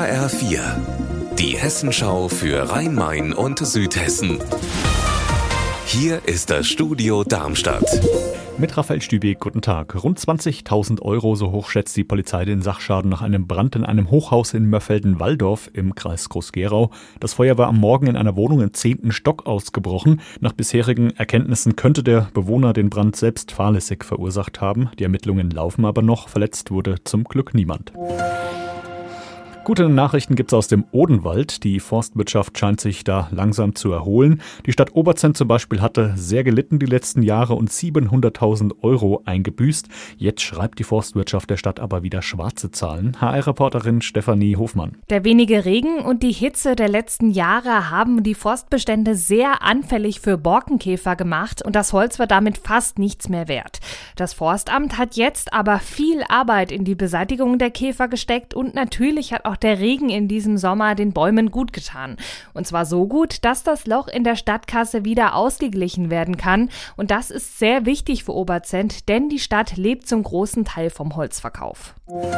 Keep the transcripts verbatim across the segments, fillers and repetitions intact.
H R vier, die Hessenschau für Rhein-Main und Südhessen. Hier ist das Studio Darmstadt. Mit Raphael Stübeck, guten Tag. Rund zwanzigtausend Euro, so hoch schätzt die Polizei den Sachschaden nach einem Brand in einem Hochhaus in Mörfelden-Walldorf im Kreis Groß-Gerau. Das Feuer war am Morgen in einer Wohnung im zehnten Stock ausgebrochen. Nach bisherigen Erkenntnissen könnte der Bewohner den Brand selbst fahrlässig verursacht haben. Die Ermittlungen laufen aber noch. Verletzt wurde zum Glück niemand. Gute Nachrichten gibt's aus dem Odenwald. Die Forstwirtschaft scheint sich da langsam zu erholen. Die Stadt Oberzent zum Beispiel hatte sehr gelitten die letzten Jahre und siebenhunderttausend Euro eingebüßt. Jetzt schreibt die Forstwirtschaft der Stadt aber wieder schwarze Zahlen. H R-Reporterin Stefanie Hofmann. Der wenige Regen und die Hitze der letzten Jahre haben die Forstbestände sehr anfällig für Borkenkäfer gemacht und das Holz war damit fast nichts mehr wert. Das Forstamt hat jetzt aber viel Arbeit in die Beseitigung der Käfer gesteckt und natürlich hat auch der Regen in diesem Sommer den Bäumen gut getan. Und zwar so gut, dass das Loch in der Stadtkasse wieder ausgeglichen werden kann. Und das ist sehr wichtig für Oberzent, denn die Stadt lebt zum großen Teil vom Holzverkauf.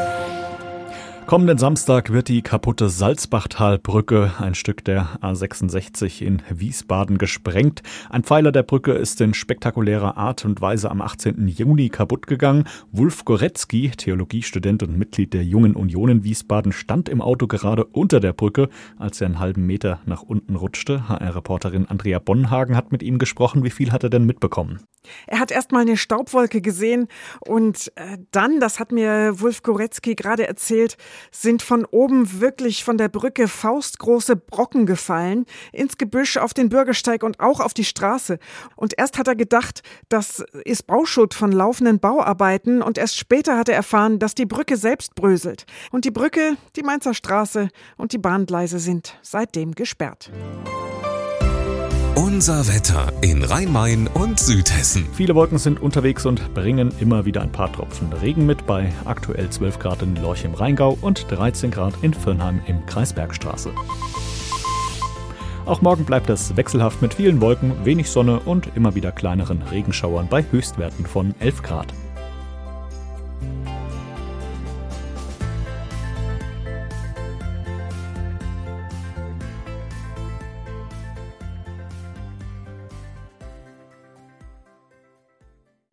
Kommenden Samstag wird die kaputte Salzbachtalbrücke, ein Stück der A sechsundsechzig in Wiesbaden, gesprengt. Ein Pfeiler der Brücke ist in spektakulärer Art und Weise am achtzehnten Juni kaputt gegangen. Wulf Goretzky, Theologiestudent und Mitglied der Jungen Union in Wiesbaden, stand im Auto gerade unter der Brücke, als er einen halben Meter nach unten rutschte. H R-Reporterin Andrea Bonhagen hat mit ihm gesprochen. Wie viel hat er denn mitbekommen? Er hat erst mal eine Staubwolke gesehen und äh, dann, das hat mir Wulf Goretzky gerade erzählt, sind von oben wirklich von der Brücke faustgroße Brocken gefallen, ins Gebüsch, auf den Bürgersteig und auch auf die Straße. Und erst hat er gedacht, das ist Bauschutt von laufenden Bauarbeiten und erst später hat er erfahren, dass die Brücke selbst bröselt. Und die Brücke, die Mainzer Straße und die Bahngleise sind seitdem gesperrt. Unser Wetter in Rhein-Main und Südhessen. Viele Wolken sind unterwegs und bringen immer wieder ein paar Tropfen Regen mit, bei aktuell zwölf Grad in Lorch im Rheingau und dreizehn Grad in Viernheim im Kreis Bergstraße. Auch morgen bleibt es wechselhaft mit vielen Wolken, wenig Sonne und immer wieder kleineren Regenschauern bei Höchstwerten von elf Grad.